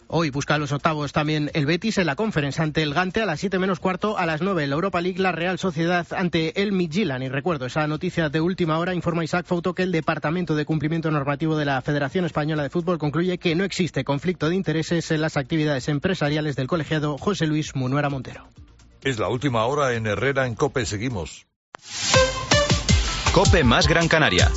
Hoy busca los octavos también el Betis en la Conference ante el Gante a las 7 menos cuarto. A las 9 en la Europa League, la Real Sociedad ante el Midtjylland. Y recuerdo esa noticia de última hora, informa Isaac Fouto que el Departamento de Cumplimiento Normativo de la Federación Española de Fútbol concluye que no existe conflicto de intereses en las actividades empresariales del colegiado José Luis Munuera Montero. Es la última hora en Herrera en COPE. Seguimos. COPE más Gran Canaria.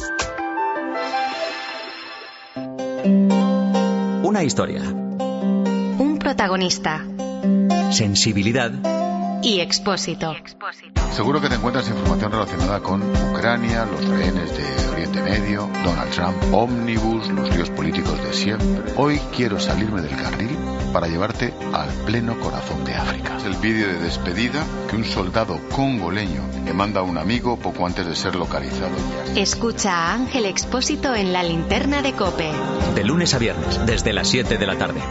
Una historia. Un protagonista. Sensibilidad. Y Expósito. Seguro que te encuentras información relacionada con Ucrania, los rehenes de Oriente Medio, Donald Trump, Omnibus, los líos políticos de siempre. Hoy quiero salirme del carril para llevarte al pleno corazón de África. Es el vídeo de despedida que un soldado congoleño le manda a un amigo poco antes de ser localizado. Escucha a Ángel Expósito en La Linterna de COPE. De lunes a viernes, desde las 7 de la tarde.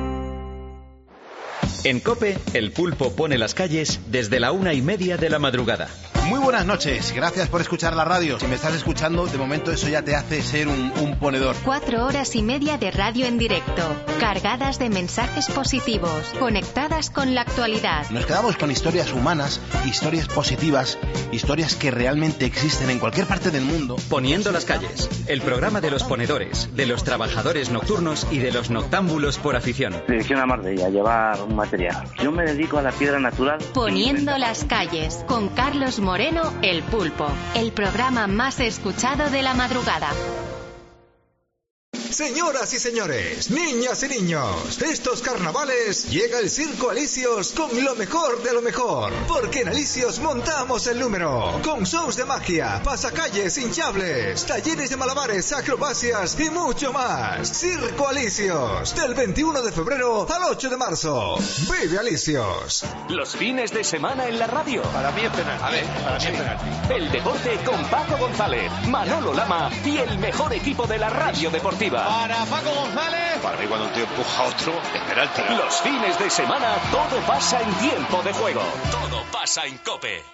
En COPE, el pulpo pone las calles desde la 1:30 de la madrugada. Muy buenas noches, gracias por escuchar la radio. Si me estás escuchando, de momento eso ya te hace ser un ponedor. 4 horas y media de radio en directo, cargadas de mensajes positivos, conectadas con la actualidad. Nos quedamos con historias humanas, historias positivas, historias que realmente existen en cualquier parte del mundo. Poniendo las calles, el programa de los ponedores, de los trabajadores nocturnos y de los noctámbulos por afición. Dirección a Marbella, llevar un material. Yo me dedico a la piedra natural. Poniendo las calles, con Carlos Moreno, El Pulpo, el programa más escuchado de la madrugada. Señoras y señores, niñas y niños, estos carnavales llega el Circo Alicios con lo mejor de lo mejor, porque en Alicios montamos el número, con shows de magia, pasacalles hinchables, talleres de malabares, acrobacias y mucho más. Circo Alicios, del 21 de febrero al 8 de marzo. ¡Vive Alicios! Los fines de semana en la radio. Para mí es penalti. A ver, para mí es penalti. El deporte con Paco González, Manolo Lama y el mejor equipo de la radio deportiva. Para Paco González. Para mí cuando un tío empuja a otro es penalti. Los fines de semana todo pasa en tiempo de juego. Todo pasa en COPE.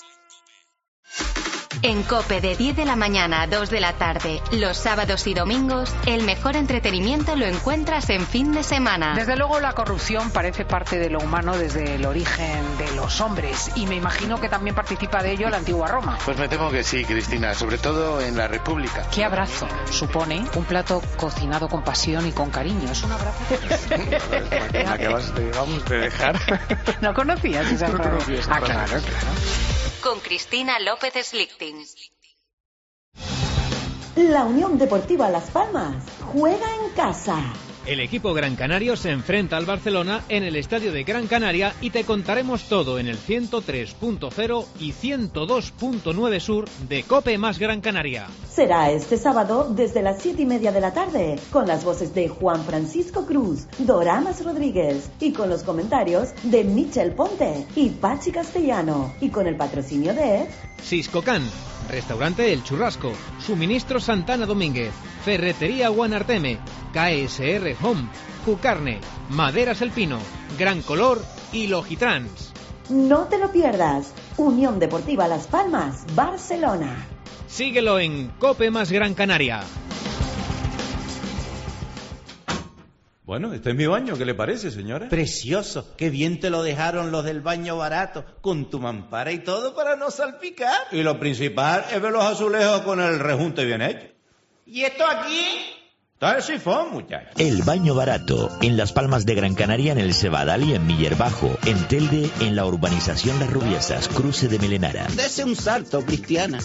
En COPE de 10 de la mañana a 2 de la tarde, los sábados y domingos, el mejor entretenimiento lo encuentras en fin de semana. Desde luego la corrupción parece parte de lo humano desde el origen de los hombres y me imagino que también participa de ello la antigua Roma. Pues me temo que sí, Cristina, sobre todo en la República. ¿Qué abrazo supone un plato cocinado con pasión y con cariño? Es un abrazo. La que vamos a dejar. ¿No conocías esa frase? Ah, claro. Con Cristina López Slichting. La Unión Deportiva Las Palmas juega en casa. El equipo gran canario se enfrenta al Barcelona en el estadio de Gran Canaria y te contaremos todo en el 103.0 y 102.9 sur de COPE más Gran Canaria. Será este sábado desde las 7:30 de la tarde con las voces de Juan Francisco Cruz, Doramas Rodríguez y con los comentarios de Michel Ponte y Pachi Castellano y con el patrocinio de Siscocan, Restaurante El Churrasco, Suministro Santana Domínguez, Ferretería Guanarteme, KSR Home, Cucarne, Maderas El Pino, Gran Color y Logitrans. No te lo pierdas. Unión Deportiva Las Palmas, Barcelona. Síguelo en COPE más Gran Canaria. Bueno, este es mi baño, ¿qué le parece, señora? Precioso, qué bien te lo dejaron los del baño barato, con tu mampara y todo para no salpicar. Y lo principal es ver los azulejos con el rejunte bien hecho. ¿Y esto aquí? Está el sifón, muchacho. El baño barato, en Las Palmas de Gran Canaria, en el Cebadal y en Miller Bajo, en Telde, en la urbanización Las Rubiesas, cruce de Melenara. Dese un salto, Cristiana.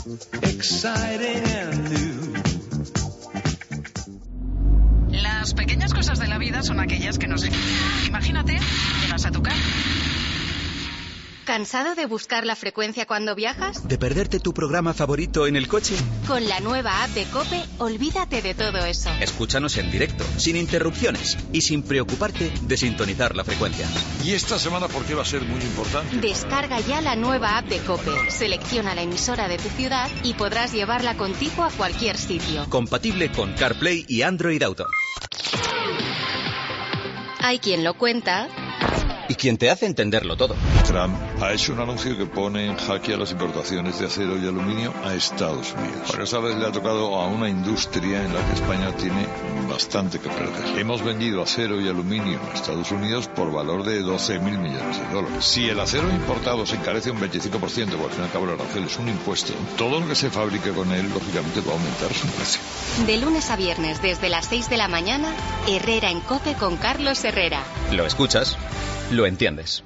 Las pequeñas cosas de la vida son aquellas que nos... Imagínate, llegas a tu casa. ¿Cansado de buscar la frecuencia cuando viajas? ¿De perderte tu programa favorito en el coche? Con la nueva app de COPE, olvídate de todo eso. Escúchanos en directo, sin interrupciones y sin preocuparte de sintonizar la frecuencia. ¿Y esta semana por qué va a ser muy importante? Descarga ya la nueva app de COPE, selecciona la emisora de tu ciudad y podrás llevarla contigo a cualquier sitio. Compatible con CarPlay y Android Auto. Hay quien lo cuenta y quien te hace entenderlo todo. Trump ha hecho un anuncio que pone en jaque a las importaciones de acero y aluminio a Estados Unidos. Por esa vez le ha tocado a una industria en la que España tiene bastante que perder. Hemos vendido acero y aluminio a Estados Unidos por valor de 12.000 millones de dólares. Si el acero importado se encarece un 25%, porque al fin y al cabo el arancel es un impuesto, todo lo que se fabrique con él, lógicamente, va a aumentar su precio. De lunes a viernes, desde las 6 de la mañana, Herrera en COPE con Carlos Herrera. Lo escuchas, lo entiendes.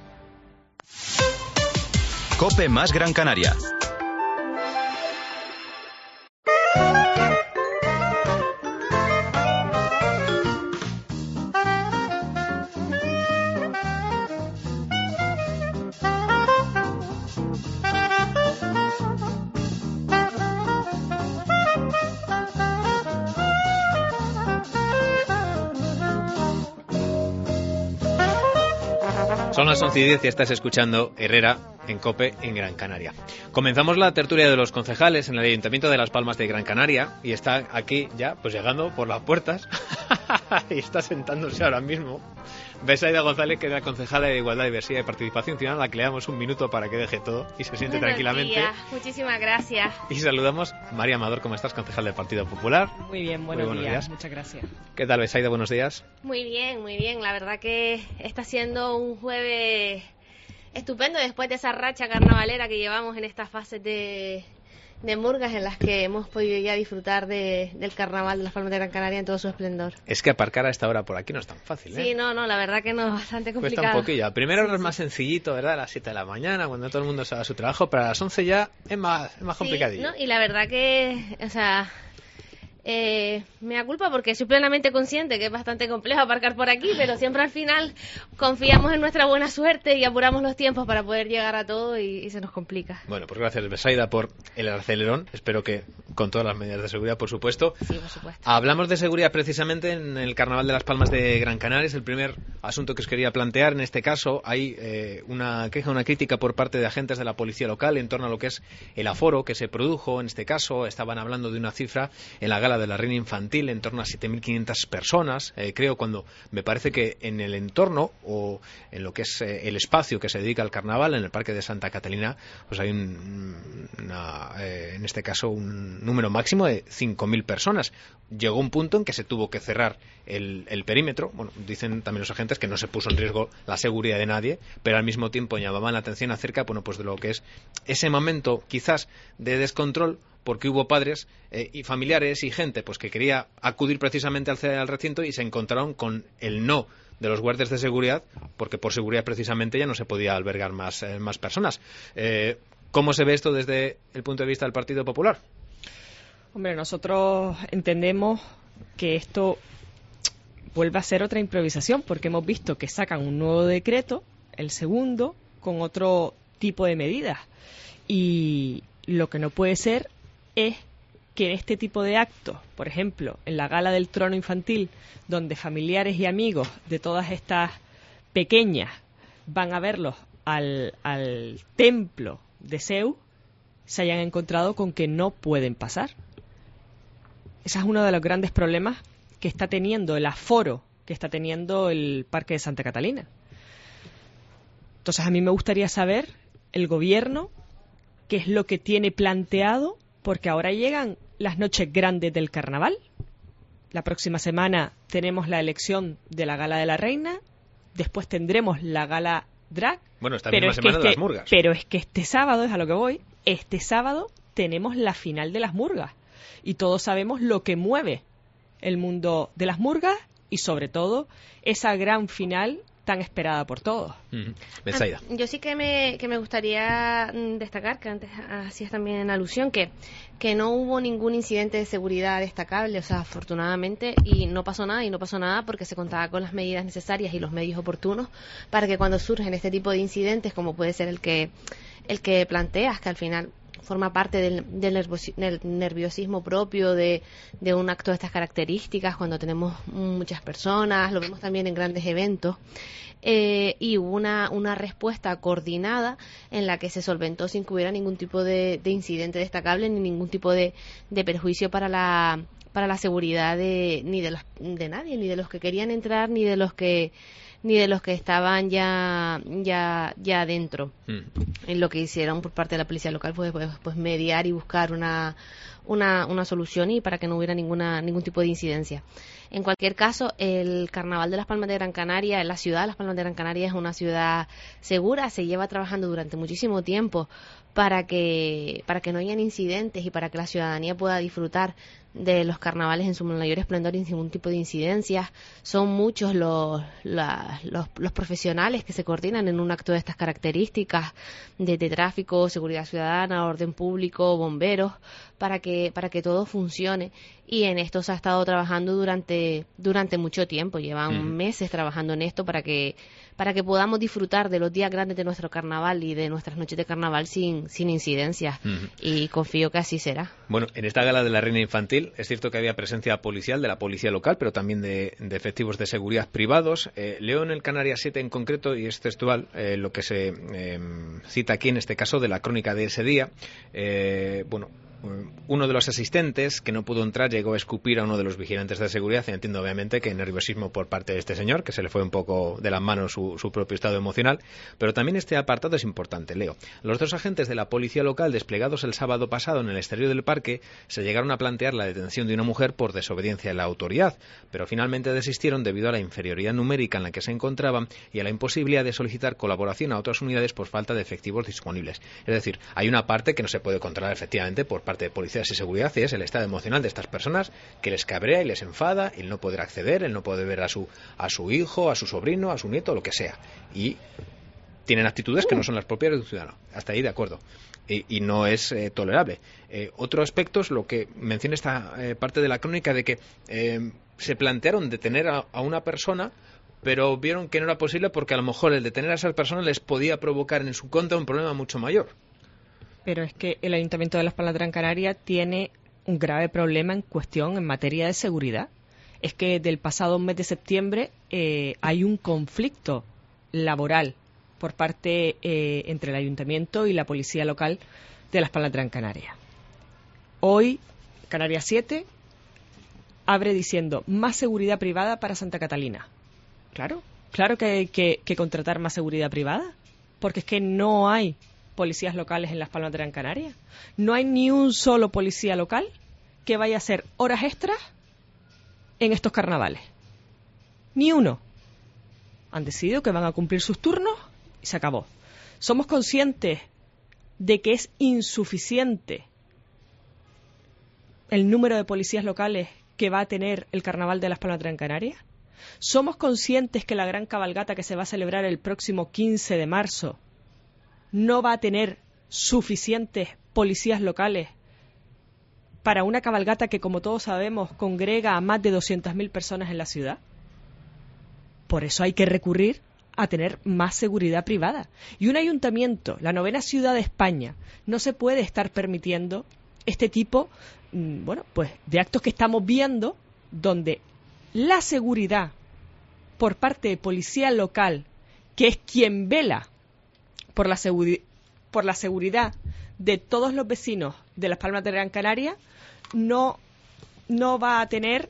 COPE más Gran Canaria. Son las 11:10 y estás escuchando Herrera en COPE en Gran Canaria. Comenzamos la tertulia de los concejales en el Ayuntamiento de Las Palmas de Gran Canaria y está aquí ya, pues llegando por las puertas y está sentándose ahora mismo Betsaida González, que es la concejala de Igualdad, Diversidad y Participación Ciudadana, a la que le damos un minuto para que deje todo y se siente tranquilamente. Días. Muchísimas gracias. Y saludamos a María Amador. ¿Cómo estás, concejal del Partido Popular? Muy bien, buenos días. Muchas gracias. ¿Qué tal, Betsaida? Buenos días. Muy bien, muy bien. La verdad que está siendo un jueves estupendo después de esa racha carnavalera que llevamos en estas fases de murgas en las que hemos podido ya disfrutar del carnaval de Las Palmas de Gran Canaria en todo su esplendor. Es que aparcar a esta hora por aquí no es tan fácil, ¿eh? Sí, no, la verdad que no, es bastante complicado. Cuesta un poquillo. A primera hora es más sencillito, ¿verdad? A las 7 de la mañana, cuando todo el mundo se va a su trabajo, pero a las 11 ya es más complicadillo. ¿No? Y la verdad que, o sea, me da culpa porque soy plenamente consciente que es bastante complejo aparcar por aquí, pero siempre al final confiamos en nuestra buena suerte y apuramos los tiempos para poder llegar a todo y se nos complica. Bueno, pues gracias, Betsaida, por el acelerón. Espero que con todas las medidas de seguridad, por supuesto. Sí, por supuesto. Hablamos de seguridad precisamente en el Carnaval de Las Palmas de Gran Canaria. Es el primer asunto que os quería plantear. En este caso hay una queja, una crítica por parte de agentes de la policía local en torno a lo que es el aforo que se produjo. En este caso estaban hablando de una cifra en la gala de la Reina Infantil en torno a 7.500 personas. Creo cuando me parece que en el entorno o en lo que es el espacio que se dedica al carnaval, en el Parque de Santa Catalina, pues hay en este caso un número máximo de 5.000 personas. Llegó un punto en que se tuvo que cerrar el perímetro. Bueno, dicen también los agentes que no se puso en riesgo la seguridad de nadie, pero al mismo tiempo llamaban la atención acerca, bueno, pues de lo que es ese momento quizás de descontrol, porque hubo padres y familiares y gente pues que quería acudir precisamente al recinto y se encontraron con el no de los guardias de seguridad, porque por seguridad precisamente ya no se podía albergar más personas. ¿Cómo se ve esto desde el punto de vista del Partido Popular? Hombre, nosotros entendemos que esto vuelve a ser otra improvisación, porque hemos visto que sacan un nuevo decreto, el segundo, con otro tipo de medidas. Y lo que no puede ser es que en este tipo de actos, por ejemplo, en la gala del trono infantil, donde familiares y amigos de todas estas pequeñas van a verlos al templo de Zeus, se hayan encontrado con que no pueden pasar. Ese es uno de los grandes problemas que está teniendo el aforo que está teniendo el Parque de Santa Catalina. Entonces, a mí me gustaría saber el gobierno qué es lo que tiene planteado, porque ahora llegan las noches grandes del carnaval. La próxima semana tenemos la elección de la Gala de la Reina, después tendremos la Gala Drag. Bueno, esta misma semana de las murgas. Pero es que este sábado, es a lo que voy, este sábado tenemos la final de las murgas. Y todos sabemos lo que mueve el mundo de las murgas y, sobre todo, esa gran final tan esperada por todos. Betsaida. Yo sí que me gustaría destacar, que antes hacías también en alusión, que no hubo ningún incidente de seguridad destacable, o sea, afortunadamente, y no pasó nada porque se contaba con las medidas necesarias y los medios oportunos para que cuando surgen este tipo de incidentes, como puede ser el que planteas, que al final forma parte del nerviosismo propio de un acto de estas características, cuando tenemos muchas personas, lo vemos también en grandes eventos, y hubo una respuesta coordinada en la que se solventó sin que hubiera ningún tipo de incidente destacable ni ningún tipo de perjuicio para la seguridad de nadie, ni de los que querían entrar, ni de los que ni de los que estaban ya dentro. En lo que hicieron por parte de la policía local fue pues mediar y buscar una solución y para que no hubiera ningún tipo de incidencia. En cualquier caso, el Carnaval de Las Palmas de Gran Canaria, la ciudad de Las Palmas de Gran Canaria es una ciudad segura, se lleva trabajando durante muchísimo tiempo para que no hayan incidentes y para que la ciudadanía pueda disfrutar de los carnavales en su mayor esplendor y sin ningún tipo de incidencias. Son muchos los profesionales que se coordinan en un acto de estas características de tráfico, seguridad ciudadana, orden público, bomberos, para que todo funcione. Y en esto se ha estado trabajando durante mucho tiempo. Llevan meses trabajando en esto para que podamos disfrutar de los días grandes de nuestro carnaval y de nuestras noches de carnaval sin incidencias. Y confío que así será. Bueno, en esta gala de la Reina Infantil es cierto que había presencia policial de la policía local, pero también de efectivos de seguridad privados. Leo en el Canarias 7 en concreto, y es textual, lo que se cita aquí en este caso de la crónica de ese día. Uno de los asistentes que no pudo entrar llegó a escupir a uno de los vigilantes de seguridad, y entiendo obviamente que nerviosismo por parte de este señor, que se le fue un poco de las manos su propio estado emocional, pero también este apartado es importante. Leo: los 2 agentes de la policía local desplegados el sábado pasado en el exterior del parque se llegaron a plantear la detención de una mujer por desobediencia a la autoridad, pero finalmente desistieron debido a la inferioridad numérica en la que se encontraban y a la imposibilidad de solicitar colaboración a otras unidades por falta de efectivos disponibles. Es decir, hay una parte que no se puede controlar efectivamente por parte de policías y seguridad, y es el estado emocional de estas personas, que les cabrea y les enfada el no poder acceder, el no poder ver a su hijo, a su sobrino, a su nieto, lo que sea, y tienen actitudes que no son las propias de un ciudadano. Hasta ahí de acuerdo, y no es tolerable. Otro aspecto es lo que menciona esta parte de la crónica, de que se plantearon detener a una persona, pero vieron que no era posible porque a lo mejor el detener a esas personas les podía provocar en su contra un problema mucho mayor. Pero es que el Ayuntamiento de Las Palmas de Gran Canaria tiene un grave problema en materia de seguridad. Es que del pasado mes de septiembre hay un conflicto laboral por parte entre el Ayuntamiento y la Policía Local de Las Palmas de Gran Canaria. Hoy, Canarias 7 abre diciendo más seguridad privada para Santa Catalina. Claro que hay que contratar más seguridad privada, porque es que no hay policías locales en Las Palmas de Gran Canaria. No hay ni un solo policía local que vaya a hacer horas extras en estos carnavales. Ni uno. Han decidido que van a cumplir sus turnos y se acabó. Somos conscientes de que es insuficiente el número de policías locales que va a tener el Carnaval de Las Palmas de Gran Canaria. Somos conscientes que la gran cabalgata que se va a celebrar el próximo 15 de marzo no va a tener suficientes policías locales para una cabalgata que, como todos sabemos, congrega a más de 200.000 personas en la ciudad. Por eso hay que recurrir a tener más seguridad privada. Y un ayuntamiento, la 9ª ciudad de España, no se puede estar permitiendo este tipo de actos que estamos viendo, donde la seguridad por parte de policía local, que es quien vela por la seguridad de todos los vecinos de Las Palmas de Gran Canaria, no va a tener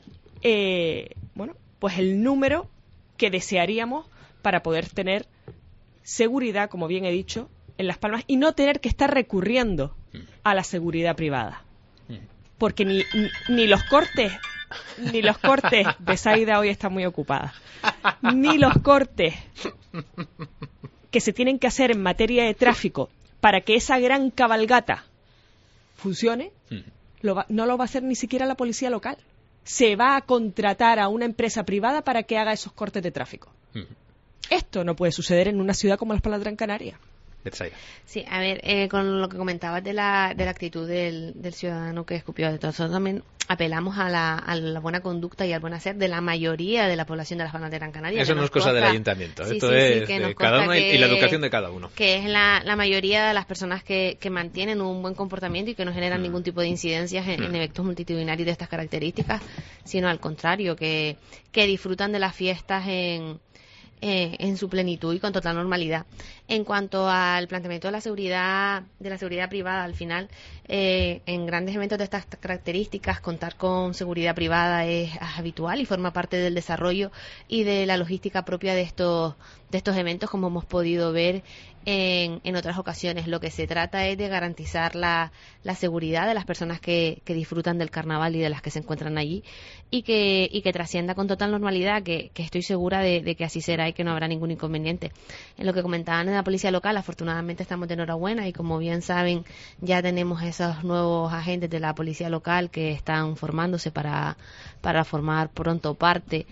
el número que desearíamos para poder tener seguridad, como bien he dicho, en Las Palmas y no tener que estar recurriendo a la seguridad privada. Porque ni los cortes, Besaida hoy está muy ocupada, ni los cortes que se tienen que hacer en materia de tráfico para que esa gran cabalgata funcione, no lo va a hacer ni siquiera la policía local. Se va a contratar a una empresa privada para que haga esos cortes de tráfico. Esto no puede suceder en una ciudad como Las Palmas de Gran Canaria. Sí, a ver, con lo que comentabas de la actitud del ciudadano que escupió, de todo eso, también apelamos a la buena conducta y al buen hacer de la mayoría de la población de Las Palmas de Gran Canaria. Eso no es cosa del ayuntamiento, esto es de cada uno y la educación de cada uno. Que es la mayoría de las personas que mantienen un buen comportamiento y que no generan ningún tipo de incidencias en eventos multitudinarios de estas características, sino al contrario, que disfrutan de las fiestas en en su plenitud y con total normalidad. En cuanto al planteamiento de la seguridad privada, al final, en grandes eventos de estas características, contar con seguridad privada es habitual y forma parte del desarrollo y de la logística propia de estos eventos, como hemos podido ver en otras ocasiones. Lo que se trata es de garantizar la seguridad de las personas que disfrutan del carnaval y de las que se encuentran allí, y que trascienda con total normalidad, que estoy segura de que así será y que no habrá ningún inconveniente. En lo que comentaban en la policía local, afortunadamente estamos de enhorabuena, y como bien saben, ya tenemos esos nuevos agentes de la policía local que están formándose para formar pronto parte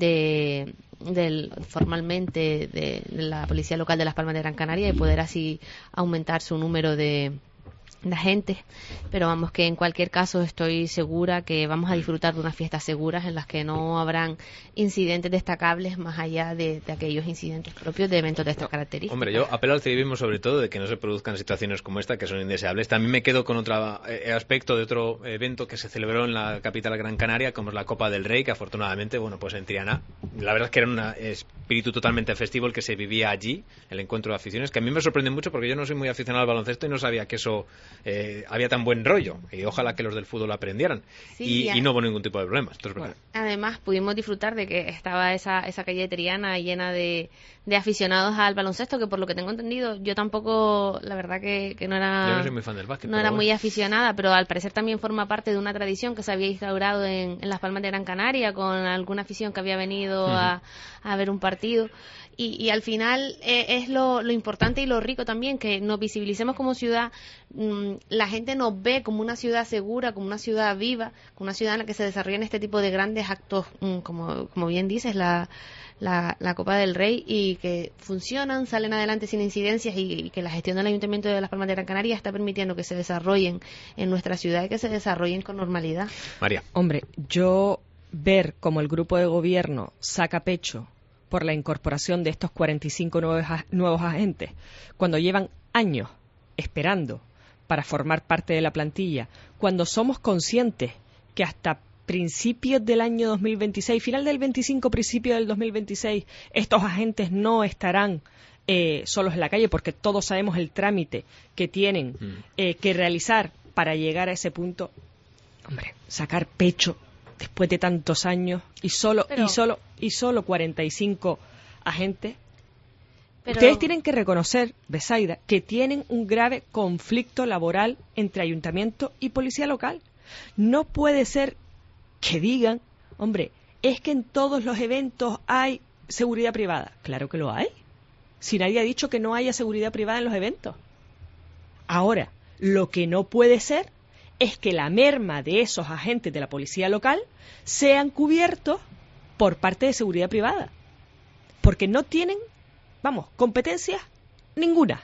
formalmente de la Policía Local de Las Palmas de Gran Canaria, y poder así aumentar su número de agentes. Pero vamos, que en cualquier caso estoy segura que vamos a disfrutar de unas fiestas seguras en las que no habrán incidentes destacables más allá de aquellos incidentes propios de eventos de estas características. Hombre, yo apelo al civismo sobre todo, de que no se produzcan situaciones como esta, que son indeseables. También me quedo con otro aspecto de otro evento que se celebró en la capital Gran Canaria, como es la Copa del Rey, que afortunadamente, bueno, pues en Triana, la verdad es que era un espíritu totalmente festivo el que se vivía allí, el encuentro de aficiones, que a mí me sorprende mucho porque yo no soy muy aficionado al baloncesto y no sabía que eso había tan buen rollo, y ojalá que los del fútbol aprendieran. Sí, y no hubo ningún tipo de problemas. Esto es verdad. Además, pudimos disfrutar de que estaba esa calle de Triana llena de aficionados al baloncesto, que por lo que tengo entendido, yo tampoco, la verdad que no era... Yo no soy muy fan del básquet. No era muy aficionada, pero al parecer también forma parte de una tradición que se había instaurado en Las Palmas de Gran Canaria, con alguna afición que había venido a ver un partido. Y al final es lo importante y lo rico también, que nos visibilicemos como ciudad. La gente nos ve como una ciudad segura, como una ciudad viva, como una ciudad en la que se desarrollan este tipo de grandes actos, como bien dices, la Copa del Rey, y que funcionan, salen adelante sin incidencias, y que la gestión del Ayuntamiento de Las Palmas de Gran Canaria está permitiendo que se desarrollen en nuestra ciudad y que se desarrollen con normalidad. María. Hombre, yo ver cómo el grupo de gobierno saca pecho por la incorporación de estos 45 nuevos agentes, cuando llevan años esperando para formar parte de la plantilla, cuando somos conscientes que hasta principios del año 2026, final del 25, principio del 2026, estos agentes no estarán solos en la calle, porque todos sabemos el trámite que tienen que realizar para llegar a ese punto. Hombre, sacar pecho después de tantos años y solo 45 agentes. Ustedes tienen que reconocer, Betsaida, que tienen un grave conflicto laboral entre ayuntamiento y policía local. No puede ser que digan, hombre, es que en todos los eventos hay seguridad privada. Claro que lo hay. Si nadie ha dicho que no haya seguridad privada en los eventos. Ahora, lo que no puede ser es que la merma de esos agentes de la policía local sean cubiertos por parte de seguridad privada, porque no tienen, competencias ninguna.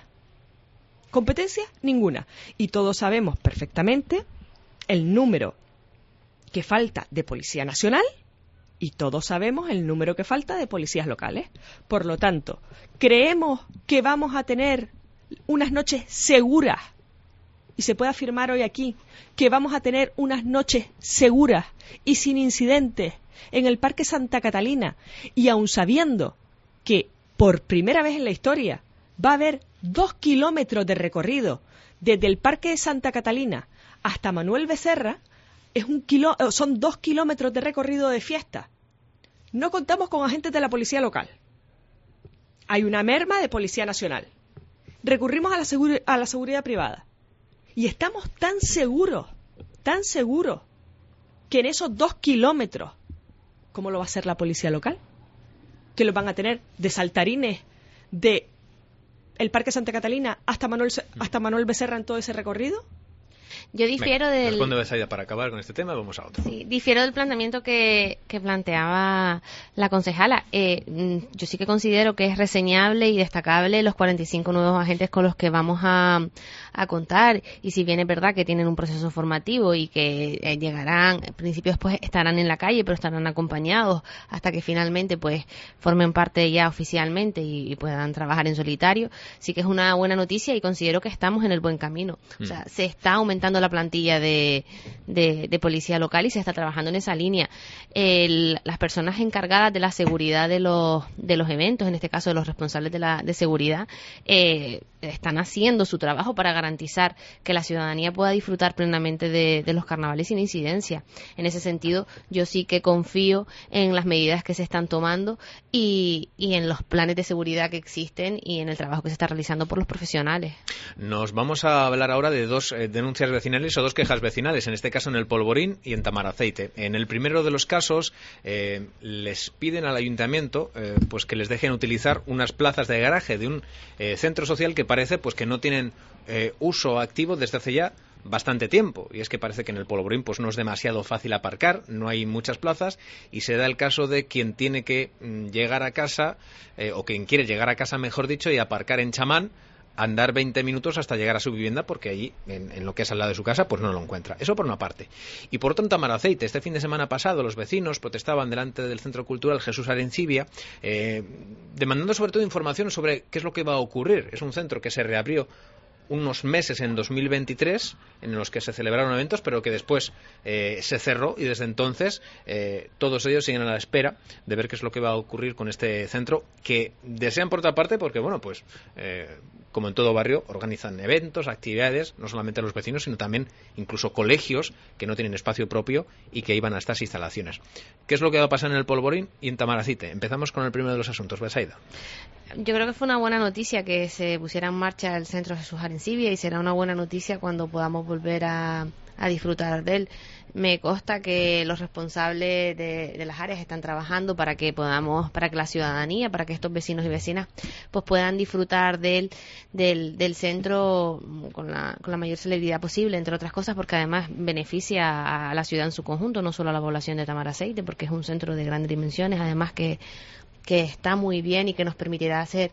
Y todos sabemos perfectamente el número que falta de Policía Nacional, y todos sabemos el número que falta de policías locales. Por lo tanto, creemos que vamos a tener unas noches seguras, y se puede afirmar hoy aquí que vamos a tener unas noches seguras y sin incidentes en el Parque Santa Catalina, y aun sabiendo que por primera vez en la historia va a haber 2 kilómetros de recorrido desde el Parque de Santa Catalina hasta Manuel Becerra, son 2 kilómetros de recorrido de fiesta. No contamos con agentes de la policía local. Hay una merma de Policía Nacional. Recurrimos a la seguridad privada. Y estamos tan seguros, que en esos 2 kilómetros, ¿cómo lo va a hacer la policía local? ¿Que lo van a tener de saltarines de el Parque Santa Catalina hasta Manuel Becerra en todo ese recorrido? Yo difiero del... Responde Betsaida para acabar con este tema, vamos a otro. Sí, difiero del planteamiento que planteaba la concejala. Yo sí que considero que es reseñable y destacable los 45 nuevos agentes con los que vamos a contar, y si bien es verdad que tienen un proceso formativo y que llegarán, en principio después estarán en la calle, pero estarán acompañados hasta que finalmente pues formen parte ya oficialmente y puedan trabajar en solitario, sí que es una buena noticia, y considero que estamos en el buen camino. O sea, se está aumentando aumentando la plantilla de policía local y se está trabajando en esa línea. Las personas encargadas de la seguridad de los eventos, en este caso de los responsables de seguridad, están haciendo su trabajo para garantizar que la ciudadanía pueda disfrutar plenamente de los carnavales sin incidencia. En ese sentido, yo sí que confío en las medidas que se están tomando y en los planes de seguridad que existen y en el trabajo que se está realizando por los profesionales. Nos vamos a hablar ahora de dos denuncias vecinales o dos quejas vecinales, en este caso en el Polvorín y en Tamaraceite. En el primero de los casos les piden al ayuntamiento pues que les dejen utilizar unas plazas de garaje de un centro social que parece pues que no tienen uso activo desde hace ya bastante tiempo, y es que parece que en el Polvorín pues no es demasiado fácil aparcar, no hay muchas plazas y se da el caso de quien tiene que llegar a casa o quien quiere llegar a casa, mejor dicho, y aparcar en Chamán, andar 20 minutos hasta llegar a su vivienda porque allí, en lo que es al lado de su casa, pues no lo encuentra. Eso por una parte. Y por otro, en Tamaraceite, este fin de semana pasado los vecinos protestaban delante del Centro Cultural Jesús Arencibia, demandando sobre todo información sobre qué es lo que va a ocurrir. Es un centro que se reabrió unos meses en 2023 en los que se celebraron eventos, pero que después se cerró, y desde entonces todos ellos siguen a la espera de ver qué es lo que va a ocurrir con este centro, que desean por otra parte porque, bueno, pues como en todo barrio, organizan eventos, actividades, no solamente los vecinos, sino también incluso colegios que no tienen espacio propio y que iban a estas instalaciones. ¿Qué es lo que va a pasar en el Polvorín y en Tamaraceite? Empezamos con el primero de los asuntos. Besaida. Yo creo que fue una buena noticia que se pusiera en marcha el Centro Jesús Arencibia, y será una buena noticia cuando podamos volver a disfrutar de él. Me consta que los responsables de las áreas están trabajando para que la ciudadanía, para que estos vecinos y vecinas pues puedan disfrutar del centro con la mayor celeridad posible, entre otras cosas, porque además beneficia a la ciudad en su conjunto, no solo a la población de Tamaraceite, porque es un centro de grandes dimensiones, además que está muy bien y que nos permitirá hacer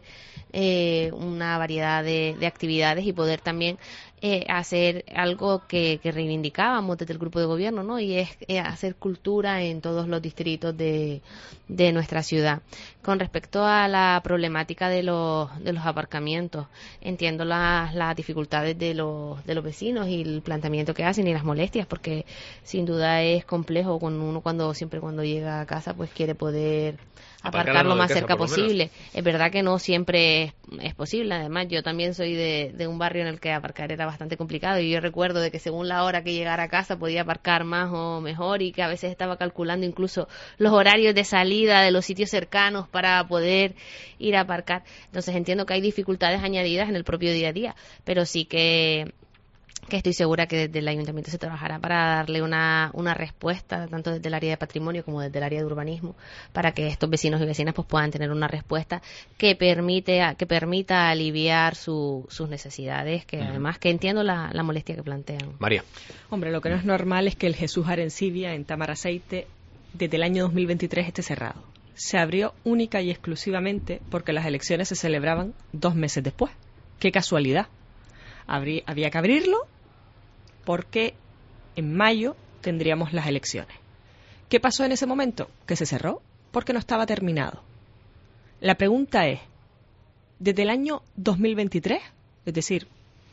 una variedad de actividades y poder también hacer algo que reivindicábamos desde el grupo de gobierno, ¿no? Y es hacer cultura en todos los distritos de nuestra ciudad. Con respecto a la problemática de los aparcamientos, entiendo las dificultades de los vecinos y el planteamiento que hacen y las molestias, porque sin duda es complejo cuando cuando llega a casa pues quiere poder aparcar lo más cerca posible. Es verdad que no siempre es posible. Además, yo también soy de un barrio en el que aparcar era bastante complicado, y yo recuerdo de que según la hora que llegara a casa podía aparcar más o mejor, y que a veces estaba calculando incluso los horarios de salida de los sitios cercanos para poder ir a aparcar. Entonces entiendo que hay dificultades añadidas en el propio día a día, pero sí que estoy segura que desde el ayuntamiento se trabajará para darle una respuesta, tanto desde el área de patrimonio como desde el área de urbanismo, para que estos vecinos y vecinas pues puedan tener una respuesta que permita aliviar sus necesidades, que además que entiendo la molestia que plantean. María. Hombre, lo que no es normal es que el Jesús Arencibia en Tamaraceite desde el año 2023 esté cerrado. Se abrió única y exclusivamente porque las elecciones se celebraban 2 meses después. ¡Qué casualidad! Había que abrirlo porque en mayo tendríamos las elecciones. ¿Qué pasó en ese momento? Que se cerró porque no estaba terminado. La pregunta es, desde el año 2023, es decir,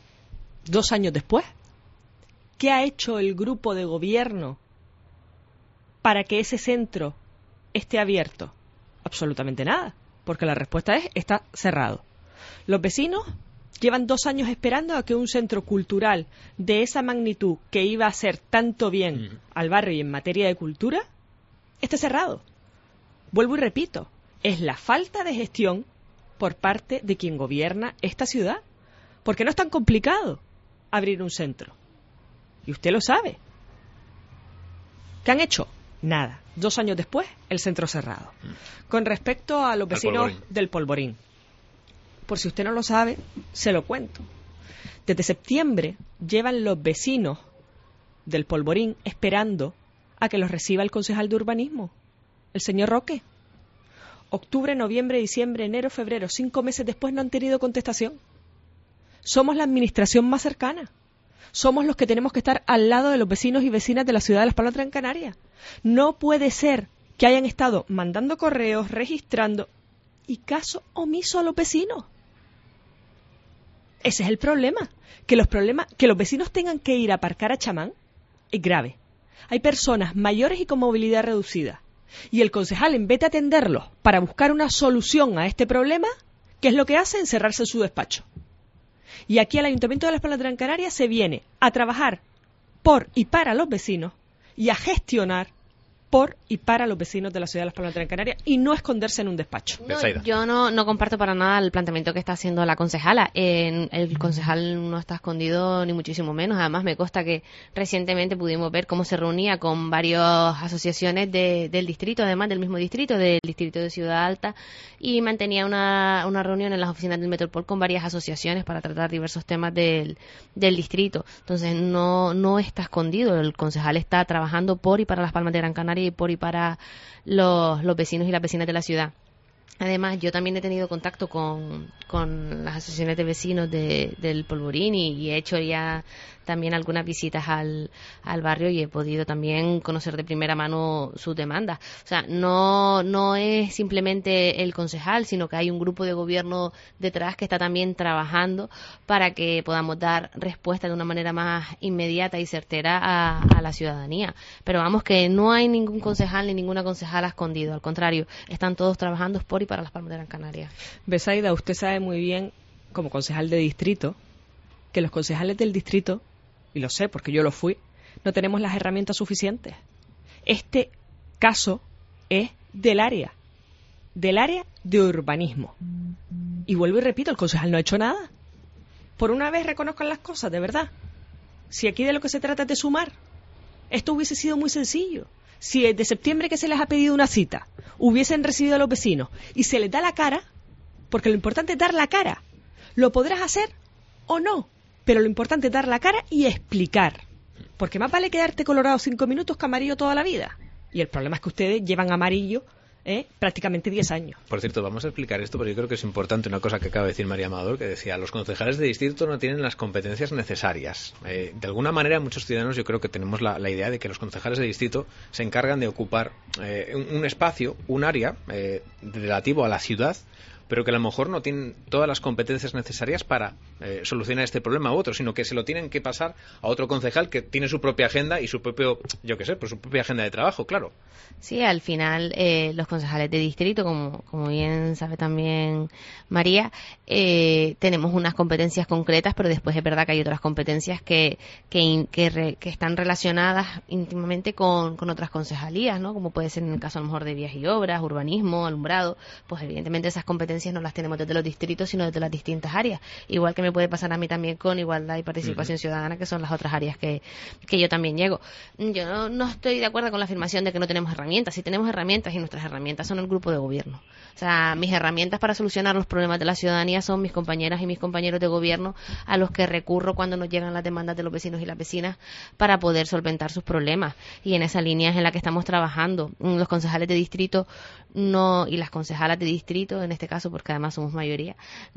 2 años después, ¿qué ha hecho el grupo de gobierno para que ese centro esté abierto? Absolutamente nada, porque la respuesta es, está cerrado. Los vecinos llevan 2 años esperando a que un centro cultural de esa magnitud, que iba a hacer tanto bien al barrio y en materia de cultura, esté cerrado. Vuelvo y repito, es la falta de gestión por parte de quien gobierna esta ciudad, porque no es tan complicado abrir un centro. Y usted lo sabe. ¿Qué han hecho? Nada. 2 años después, el centro cerrado. Con respecto a los vecinos del Polvorín, por si usted no lo sabe, se lo cuento. Desde septiembre llevan los vecinos del Polvorín esperando a que los reciba el concejal de urbanismo, el señor Roque. Octubre, noviembre, diciembre, enero, febrero, 5 meses después no han tenido contestación. Somos la administración más cercana. Somos los que tenemos que estar al lado de los vecinos y vecinas de la ciudad de Las Palmas de Gran Canaria. No puede ser que hayan estado mandando correos, registrando y caso omiso a los vecinos. Ese es el problema. Que los vecinos tengan que ir a aparcar a Chamán es grave. Hay personas mayores y con movilidad reducida. Y el concejal, en vez de atenderlos para buscar una solución a este problema, ¿qué es lo que hace? Encerrarse en su despacho. Y aquí el Ayuntamiento de Las Palmas de Gran Canaria se viene a trabajar por y para los vecinos y a gestionar por y para los vecinos de la ciudad de Las Palmas de Gran Canaria y no esconderse en un despacho. No, yo no comparto para nada el planteamiento que está haciendo la concejala. El concejal no está escondido ni muchísimo menos. Además, me consta que recientemente pudimos ver cómo se reunía con varias asociaciones del distrito, además del mismo distrito, del distrito de Ciudad Alta, y mantenía una reunión en las oficinas del Metropol con varias asociaciones para tratar diversos temas del distrito. Entonces, no está escondido. El concejal está trabajando por y para Las Palmas de Gran Canaria y por y para los vecinos y las vecinas de la ciudad. Además, yo también he tenido contacto con las asociaciones de vecinos del Polvorín y he hecho ya también algunas visitas al barrio y he podido también conocer de primera mano sus demandas. O sea, no es simplemente el concejal, sino que hay un grupo de gobierno detrás que está también trabajando para que podamos dar respuesta de una manera más inmediata y certera a la ciudadanía. Pero vamos, que no hay ningún concejal ni ninguna concejala escondido. Al contrario, están todos trabajando por y para Las Palmas de Gran Canaria. Betsaida, usted sabe muy bien, como concejal de distrito, que los concejales del distrito, y lo sé porque yo lo fui, no tenemos las herramientas suficientes. Este caso es del área de urbanismo. Y vuelvo y repito, el concejal no ha hecho nada. Por una vez reconozcan las cosas, de verdad. Si aquí de lo que se trata es de sumar, esto hubiese sido muy sencillo. Si desde septiembre que se les ha pedido una cita, hubiesen recibido a los vecinos y se les da la cara, porque lo importante es dar la cara. Lo podrás hacer o no, pero lo importante es dar la cara y explicar. Porque más vale quedarte colorado 5 minutos que amarillo toda la vida. Y el problema es que ustedes llevan amarillo prácticamente 10 años. Por cierto, vamos a explicar esto porque yo creo que es importante una cosa que acaba de decir María Amador, que decía, los concejales de distrito no tienen las competencias necesarias. De alguna manera, muchos ciudadanos yo creo que tenemos la idea de que los concejales de distrito se encargan de ocupar un espacio, un área relativo a la ciudad, pero que a lo mejor no tienen todas las competencias necesarias para solucionar este problema u otro, sino que se lo tienen que pasar a otro concejal que tiene su propia agenda y su propio, pues su propia agenda de trabajo, claro. Sí, al final los concejales de distrito, como bien sabe también María, tenemos unas competencias concretas, pero después es verdad que hay otras competencias que están relacionadas íntimamente con otras concejalías, ¿no? Como puede ser en el caso a lo mejor de vías y obras, urbanismo, alumbrado, pues evidentemente esas competencias no las tenemos desde los distritos, sino desde las distintas áreas. Igual que me puede pasar a mí también con igualdad y participación ciudadana, que son las otras áreas que yo también llego. Yo no estoy de acuerdo con la afirmación de que no tenemos herramientas. Sí tenemos herramientas y nuestras herramientas son el grupo de gobierno. O sea, mis herramientas para solucionar los problemas de la ciudadanía son mis compañeras y mis compañeros de gobierno a los que recurro cuando nos llegan las demandas de los vecinos y las vecinas para poder solventar sus problemas. Y en esa línea es en la que estamos trabajando. Los concejales de distrito y las concejalas de distrito, en este caso, porque además somos mayoría,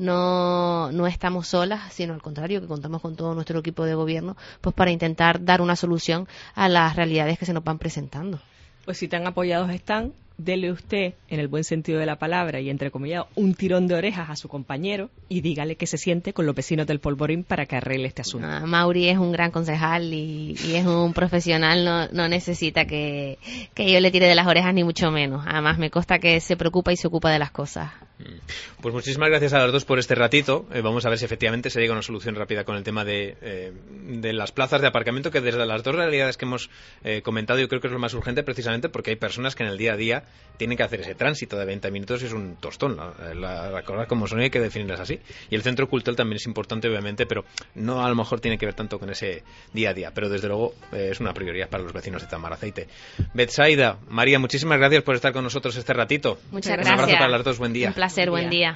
no estamos solas, sino al contrario, que contamos con todo nuestro equipo de gobierno pues para intentar dar una solución a las realidades que se nos van presentando. Pues si tan apoyados están, dele usted, en el buen sentido de la palabra y entre comillas, un tirón de orejas a su compañero y dígale que se siente con los vecinos del Polvorín para que arregle este asunto. Mauri es un gran concejal y es un profesional, no necesita que yo le tire de las orejas ni mucho menos. Además me consta que se preocupa y se ocupa de las cosas. Pues muchísimas gracias a los dos por este ratito. Vamos a ver si efectivamente se llega a una solución rápida con el tema de las plazas de aparcamiento, que desde las dos realidades que hemos comentado yo creo que es lo más urgente, precisamente porque hay personas que en el día a día tienen que hacer ese tránsito de 20 minutos y es un tostón. Las cosas como son hay que definirlas así. Y el centro cultural también es importante, obviamente, pero no a lo mejor tiene que ver tanto con ese día a día. Pero desde luego es una prioridad para los vecinos de Tamaraceite. Betsaida, María, muchísimas gracias por estar con nosotros este ratito. Muchas gracias. Un abrazo para las dos, buen día. Un placer, buen día.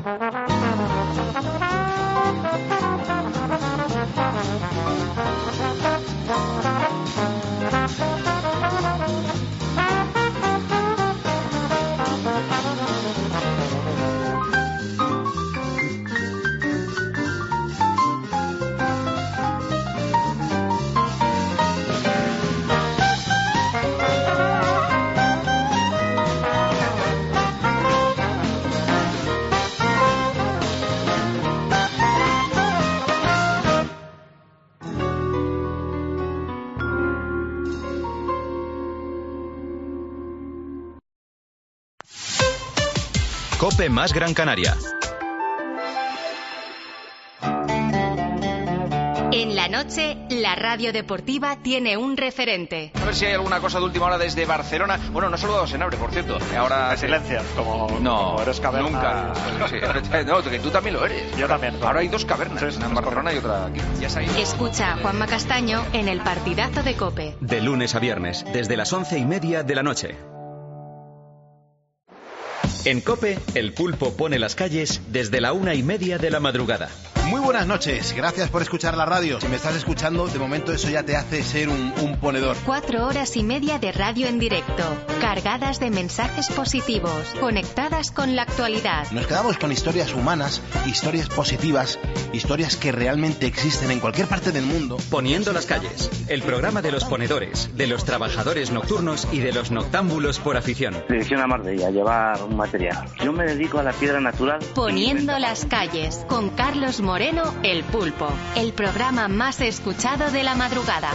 COPE más Gran Canaria. En la noche, la radio deportiva tiene un referente. A ver si hay alguna cosa de última hora desde Barcelona. Bueno, no saludado a Senabre, por cierto. Ahora silencias, como eres caverna. Nunca. Sí, no, que tú también lo eres. Yo también. Ahora hay dos cavernas, una en Barcelona y otra aquí. Ya sabéis. Escucha a Juanma Castaño en el partidazo de COPE. De lunes a viernes, desde las 11:30 de la noche. En COPE, el pulpo pone las calles desde la 1:30 de la madrugada. Muy buenas noches, gracias por escuchar la radio. Si me estás escuchando, de momento eso ya te hace ser un ponedor. 4 horas y media de radio en directo, cargadas de mensajes positivos, conectadas con la actualidad. Nos quedamos con historias humanas, historias positivas, historias que realmente existen en cualquier parte del mundo. Poniendo las calles, el programa de los ponedores, de los trabajadores nocturnos y de los noctámbulos por afición. Dirección a Marbella, llevar un material. Yo me dedico a la piedra natural. Poniendo las calles, con Carlos Moreno, El Pulpo, el programa más escuchado de la madrugada.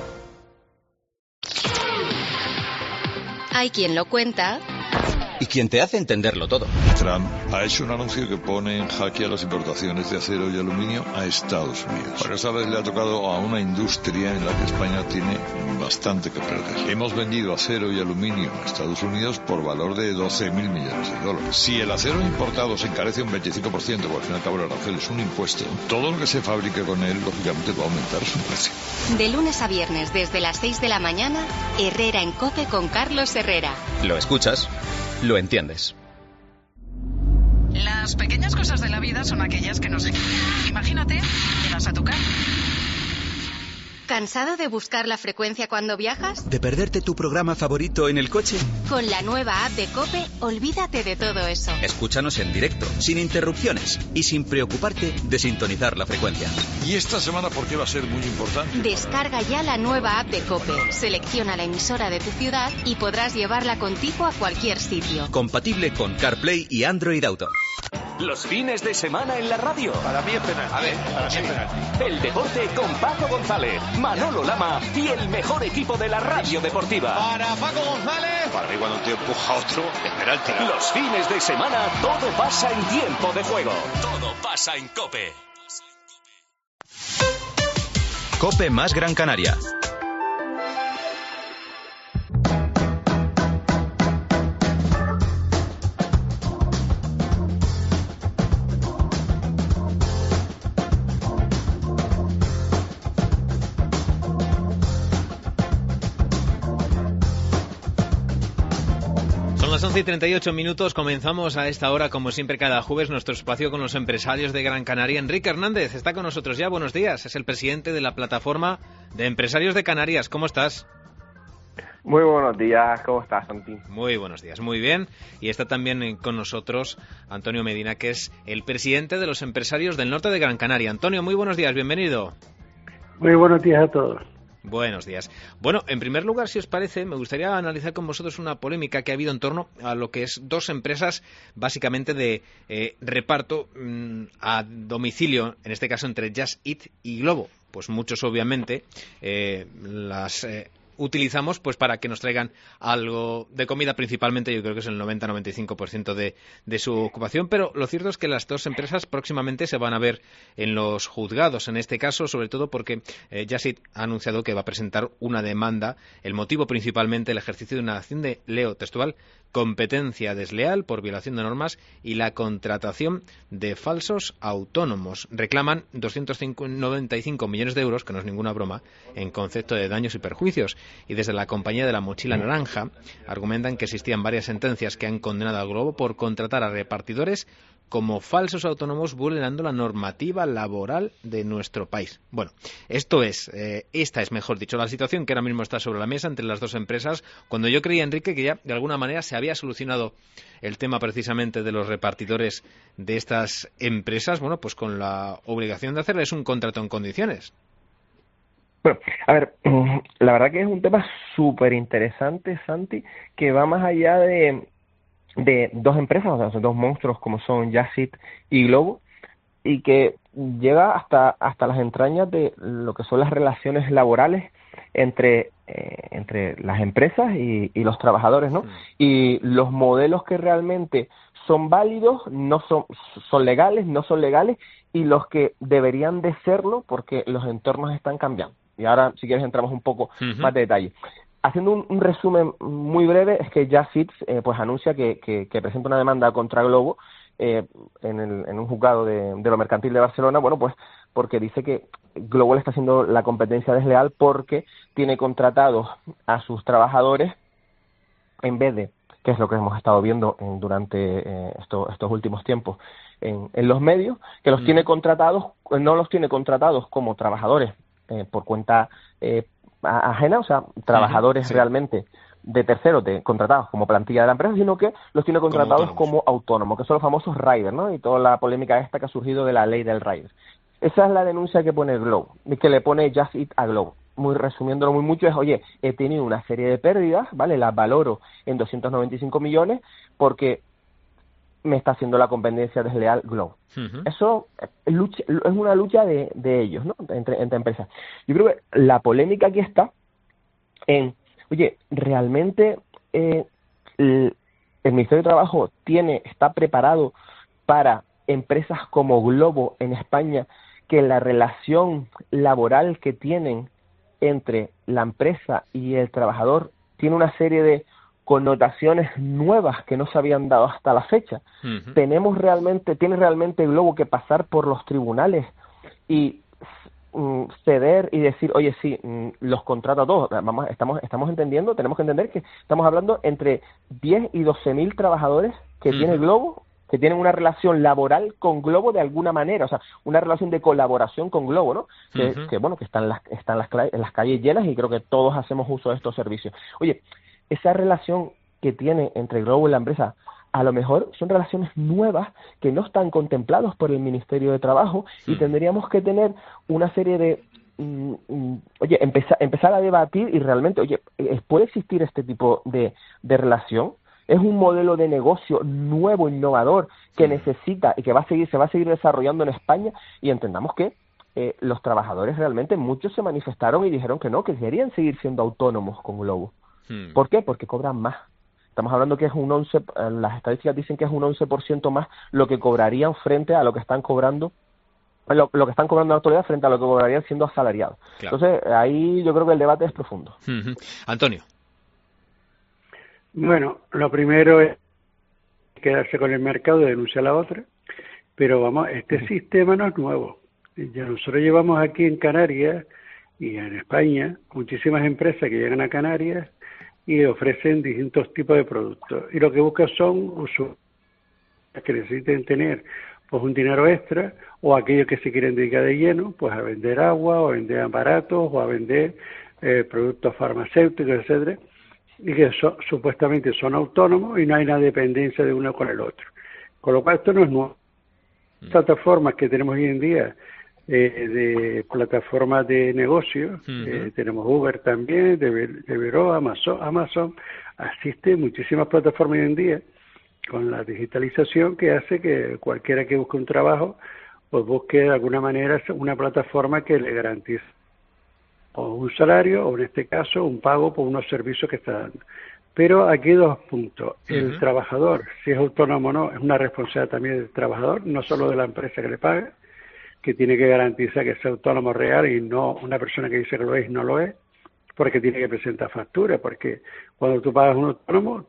Hay quien lo cuenta y quien te hace entenderlo todo. Trump ha hecho un anuncio que pone en jaque a las importaciones de acero y aluminio a Estados Unidos. Por esa vez le ha tocado a una industria en la que España tiene bastante que perder. Hemos vendido acero y aluminio a Estados Unidos por valor de 12.000 millones de dólares. Si el acero importado se encarece un 25%, porque al fin y al cabo el arancel es un impuesto, todo lo que se fabrique con él, lógicamente, va a aumentar su precio. De lunes a viernes, desde las 6 de la mañana, Herrera en COPE con Carlos Herrera. Lo escuchas, lo entiendes. Las pequeñas cosas de la vida son aquellas que no se... Imagínate, llegas a tu casa. ¿Cansado de buscar la frecuencia cuando viajas? ¿De perderte tu programa favorito en el coche? Con la nueva app de COPE, olvídate de todo eso. Escúchanos en directo, sin interrupciones y sin preocuparte de sintonizar la frecuencia. ¿Y esta semana por qué va a ser muy importante? Descarga ya la nueva app de COPE, selecciona la emisora de tu ciudad y podrás llevarla contigo a cualquier sitio. Compatible con CarPlay y Android Auto. Los fines de semana en la radio. Para mí es penalti. A ver, para mí es penalti. El deporte con Paco González, Manolo Lama y el mejor equipo de la radio deportiva. Para Paco González. Para mí cuando un tío empuja a otro, es penalti. Los fines de semana todo pasa en tiempo de juego. Todo pasa en COPE. COPE más Gran Canaria. Son las 11:38, comenzamos a esta hora, como siempre cada jueves, nuestro espacio con los empresarios de Gran Canaria. Enrique Hernández está con nosotros ya, buenos días, es el presidente de la Plataforma de Empresarios de Canarias. ¿Cómo estás? Muy buenos días, ¿cómo estás, Santi? Muy buenos días, muy bien. Y está también con nosotros Antonio Medina, que es el presidente de los empresarios del norte de Gran Canaria. Antonio, muy buenos días, bienvenido. Muy buenos días a todos. Buenos días. Bueno, en primer lugar, si os parece, me gustaría analizar con vosotros una polémica que ha habido en torno a lo que es dos empresas básicamente de reparto a domicilio, en este caso entre Just Eat y Globo. Pues muchos, obviamente, las utilizamos pues para que nos traigan algo de comida, principalmente. Yo creo que es el 90-95% de su ocupación, pero lo cierto es que las dos empresas próximamente se van a ver en los juzgados, en este caso sobre todo porque Just Eat ha anunciado que va a presentar una demanda, el motivo principalmente el ejercicio de una acción de, leo textual, competencia desleal por violación de normas y la contratación de falsos autónomos. Reclaman 295 millones de euros, que no es ninguna broma, en concepto de daños y perjuicios. Y desde la compañía de la Mochila Naranja argumentan que existían varias sentencias que han condenado al Globo por contratar a repartidores como falsos autónomos vulnerando la normativa laboral de nuestro país. Bueno, esta es, mejor dicho, la situación que ahora mismo está sobre la mesa entre las dos empresas, cuando yo creía, Enrique, que ya de alguna manera se había solucionado el tema precisamente de los repartidores de estas empresas, bueno, pues con la obligación de hacerles un contrato en condiciones. Bueno, a ver, la verdad que es un tema súper interesante, Santi, que va más allá de dos empresas, o sea, son dos monstruos como son Just y Globo, y que llega hasta las entrañas de lo que son las relaciones laborales entre las empresas y los trabajadores, ¿no? Y los modelos que realmente son válidos, son legales, no son legales, y los que deberían de serlo porque los entornos están cambiando. Y ahora, si quieres, entramos un poco más de detalle. Haciendo un resumen muy breve, es que Just Eat pues anuncia que presenta una demanda contra Globo en un juzgado de lo mercantil de Barcelona, bueno, pues porque dice que Globo le está haciendo la competencia desleal porque tiene contratados a sus trabajadores en vez de, que es lo que hemos estado viendo durante estos últimos tiempos en los medios, que los tiene contratados, no los tiene contratados como trabajadores por cuenta ajena, o sea, trabajadores realmente de terceros, contratados como plantilla de la empresa, sino que los tiene contratados como autónomos, que son los famosos riders, ¿no? Y toda la polémica esta que ha surgido de la ley del rider. Esa es la denuncia que pone Globo, que le pone Just Eat a Globo. Muy resumiéndolo muy mucho es, oye, he tenido una serie de pérdidas, ¿vale? Las valoro en 295 millones porque me está haciendo la competencia desleal Globo. Eso es una lucha de ellos, ¿no? Entre empresas. Yo creo que la polémica aquí está en, oye, realmente el Ministerio de Trabajo está preparado para empresas como Globo en España, que la relación laboral que tienen entre la empresa y el trabajador tiene una serie de connotaciones nuevas que no se habían dado hasta la fecha. Tiene realmente Globo que pasar por los tribunales y ceder y decir, oye, sí, los contrato a todos. Estamos entendiendo, tenemos que entender que estamos hablando entre 10 y 12.000 trabajadores que tiene Globo, que tienen una relación laboral con Globo de alguna manera, o sea, una relación de colaboración con Globo, ¿no? Que bueno, que están en las calles llenas y creo que todos hacemos uso de estos servicios. Oye, esa relación que tiene entre Globo y la empresa, a lo mejor son relaciones nuevas que no están contempladas por el Ministerio de Trabajo y tendríamos que tener una serie de, empezar a debatir y realmente, ¿puede existir este tipo de relación? Es un modelo de negocio nuevo, innovador, que necesita y que se va a seguir desarrollando en España, y entendamos que los trabajadores realmente, muchos se manifestaron y dijeron que no, que querían seguir siendo autónomos con Globo. ¿Por qué? Porque cobran más. Estamos hablando que es un 11, las estadísticas dicen que es un 11% más lo que cobrarían frente a lo que están cobrando, lo que están cobrando en la actualidad frente a lo que cobrarían siendo asalariados. Claro. Entonces, ahí yo creo que el debate es profundo. Antonio. Bueno, lo primero es quedarse con el mercado y denunciar a la otra, pero vamos, este sistema no es nuevo. Ya nosotros llevamos aquí en Canarias y en España muchísimas empresas que llegan a Canarias y ofrecen distintos tipos de productos, y lo que buscan son usuarios que necesiten tener pues un dinero extra, o aquellos que se quieren dedicar de lleno pues a vender agua, o a vender aparatos, o a vender productos farmacéuticos, etcétera, y que supuestamente son autónomos y no hay una dependencia de uno con el otro. Con lo cual esto no es nuevo. Plataformas que tenemos hoy en día de plataformas de negocio, tenemos Uber también, Deliveroo, Amazon, asiste muchísimas plataformas hoy en día con la digitalización, que hace que cualquiera que busque un trabajo pues busque de alguna manera una plataforma que le garantice o un salario, o en este caso un pago por unos servicios que está dando. Pero aquí hay dos puntos. El trabajador, si es autónomo o no, es una responsabilidad también del trabajador, no solo de la empresa que le paga, que tiene que garantizar que sea autónomo real y no una persona que dice que lo es y no lo es, porque tiene que presentar factura, porque cuando tú pagas un autónomo...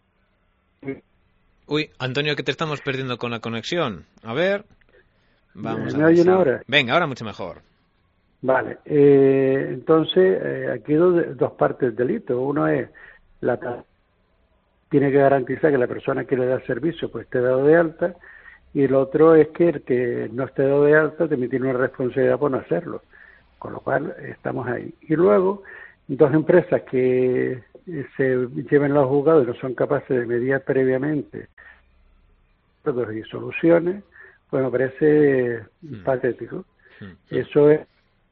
Uy, Antonio, que te estamos perdiendo con la conexión. A ver... Vamos ¿Me oyen ahora? Venga, ahora mucho mejor. Vale, entonces aquí hay dos partes del delito. Uno es tiene que garantizar que la persona que le da servicio pues esté dado de alta, y el otro es que el que no esté dado de alta también tiene una responsabilidad por no hacerlo, con lo cual estamos ahí. Y luego, dos empresas que se lleven los juzgados y no son capaces de mediar previamente y soluciones, pues me parece patético. Eso es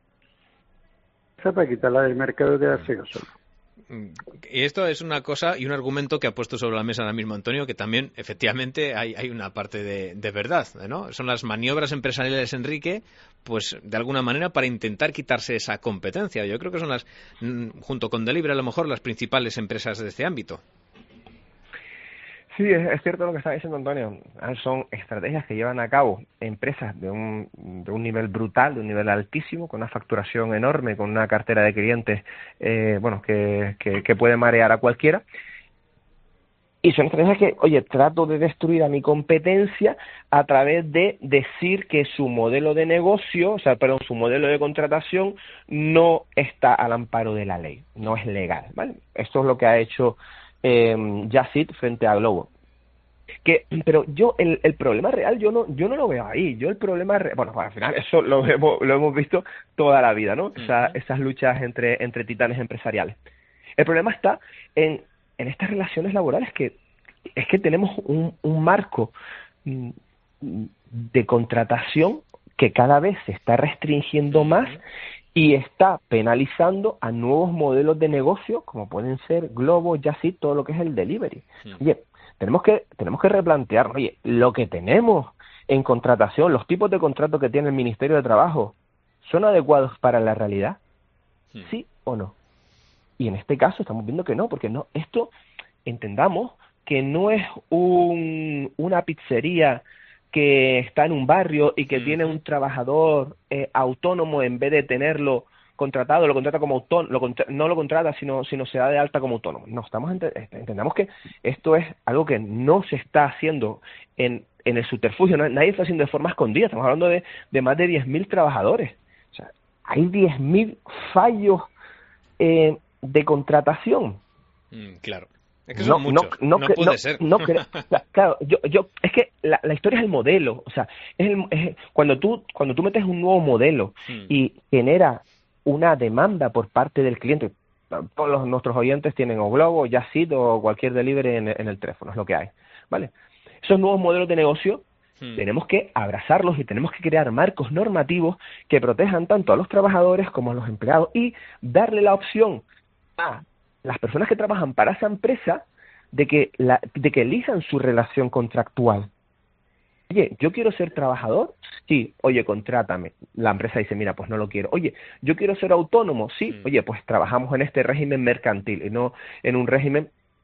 para quitarla del mercado y quedarse yo solo. Y esto es una cosa y un argumento que ha puesto sobre la mesa ahora mismo Antonio, que también efectivamente hay una parte de verdad, ¿no? Son las maniobras empresariales, Enrique, pues de alguna manera para intentar quitarse esa competencia. Yo creo que son las, junto con Delivery, a lo mejor las principales empresas de este ámbito. Sí, es cierto lo que está diciendo Antonio. Son estrategias que llevan a cabo empresas de un nivel brutal, de un nivel altísimo, con una facturación enorme, con una cartera de clientes que puede marear a cualquiera. Y son estrategias que, oye, trato de destruir a mi competencia a través de decir que su modelo de negocio, su modelo de contratación no está al amparo de la ley, no es legal, ¿vale? Esto es lo que ha hecho Just Eat frente a Glovo. Pero yo el problema real yo no lo veo ahí. Yo el problema al final eso lo hemos visto toda la vida, ¿no? Esas luchas entre titanes empresariales. El problema está en estas relaciones laborales que es que tenemos un marco de contratación que cada vez se está restringiendo más y está penalizando a nuevos modelos de negocio como pueden ser Glovo, Just Eat, todo lo que es el delivery. Oye, tenemos que replantear, oye, lo que tenemos en contratación, los tipos de contrato que tiene el Ministerio de Trabajo, ¿son adecuados para la realidad? ¿Sí o no? Y en este caso estamos viendo que no, porque no, esto entendamos que no es una pizzería que está en un barrio y que tiene un trabajador autónomo, en vez de tenerlo contratado, lo contrata como autónomo, no lo contrata, sino se da de alta como autónomo. No, entendamos que esto es algo que no se está haciendo en el subterfugio, nadie está haciendo de forma escondida, estamos hablando de más de 10.000 trabajadores. O sea, hay 10.000 fallos de contratación. Claro. Es que son muchos. No puede ser. Claro, es que la historia es el modelo. O sea, cuando tú metes un nuevo modelo y genera una demanda por parte del cliente. Todos nuestros oyentes tienen o Glovo, o Just Eat o cualquier delivery en el teléfono, es lo que hay, ¿vale? Esos nuevos modelos de negocio tenemos que abrazarlos y tenemos que crear marcos normativos que protejan tanto a los trabajadores como a los empleados y darle la opción a las personas que trabajan para esa empresa de que elijan su relación contractual. Oye, ¿yo quiero ser trabajador? Sí. Oye, contrátame. La empresa dice, mira, pues no lo quiero. Oye, ¿yo quiero ser autónomo? Sí. Oye, pues trabajamos en este régimen mercantil y no en un régimen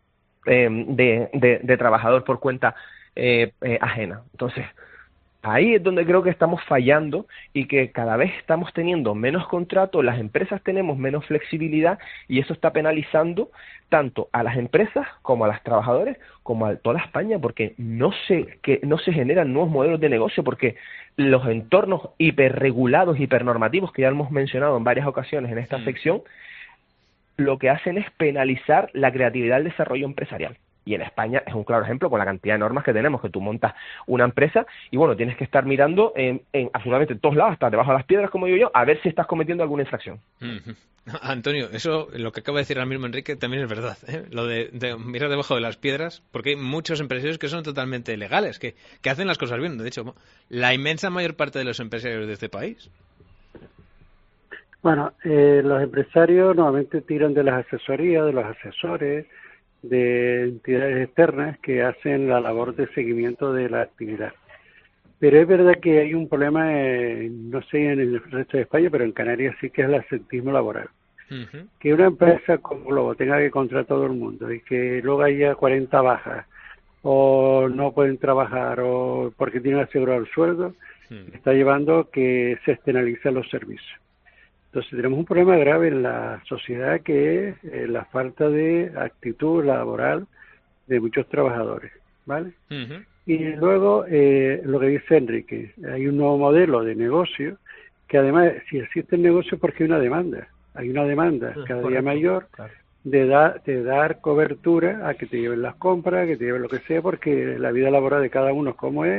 de trabajador por cuenta ajena. Entonces, ahí es donde creo que estamos fallando y que cada vez estamos teniendo menos contratos, las empresas tenemos menos flexibilidad y eso está penalizando tanto a las empresas como a los trabajadores como a toda España, porque no se generan nuevos modelos de negocio, porque los entornos hiperregulados, hipernormativos que ya hemos mencionado en varias ocasiones en esta sección, lo que hacen es penalizar la creatividad del desarrollo empresarial. Y en España es un claro ejemplo con la cantidad de normas que tenemos, que tú montas una empresa y bueno, tienes que estar mirando en absolutamente todos lados, hasta debajo de las piedras, como digo yo, a ver si estás cometiendo alguna infracción. Antonio, eso, lo que acaba de decir ahora mismo Enrique, también es verdad, ¿eh? Lo de mirar debajo de las piedras, porque hay muchos empresarios que son totalmente legales, que hacen las cosas bien. De hecho, la inmensa mayor parte de los empresarios de este país. Bueno, los empresarios normalmente tiran de las asesorías, de los asesores, de entidades externas que hacen la labor de seguimiento de la actividad. Pero es verdad que hay un problema, no sé en el resto de España, pero en Canarias sí, que es el absentismo laboral. Que una empresa como Glovo tenga que contratar a todo el mundo y que luego haya 40 bajas o no pueden trabajar o porque tienen asegurado el sueldo, está llevando que se externalicen los servicios. Entonces tenemos un problema grave en la sociedad que es la falta de actitud laboral de muchos trabajadores, ¿vale? Y luego lo que dice Enrique, hay un nuevo modelo de negocio que además, si existe el negocio, porque hay una demanda cada día mayor de dar cobertura a que te lleven las compras, que te lleven lo que sea, porque la vida laboral de cada uno es como es,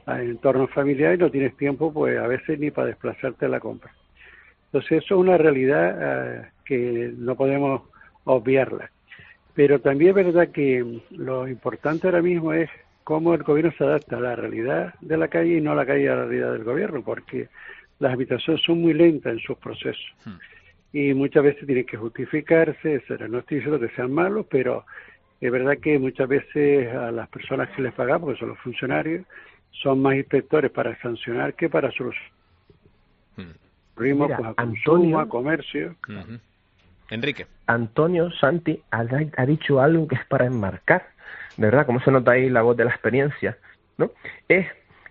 entorno familiar y no tienes tiempo, pues a veces ni para desplazarte a la compra. Entonces eso es una realidad que no podemos obviarla. Pero también es verdad que lo importante ahora mismo es cómo el gobierno se adapta a la realidad de la calle y no a la calle a la realidad del gobierno, porque las administraciones son muy lentas en sus procesos. Y muchas veces tienen que justificarse, etcétera. No estoy diciendo que sean malos, pero es verdad que muchas veces a las personas que les pagamos, porque son los funcionarios, son más inspectores para sancionar que para solucionar. Ritmo, pues, a consumo, a comercio. Enrique. Antonio, Santi, ha dicho algo que es para enmarcar, de verdad, como se nota ahí la voz de la experiencia, ¿no? Es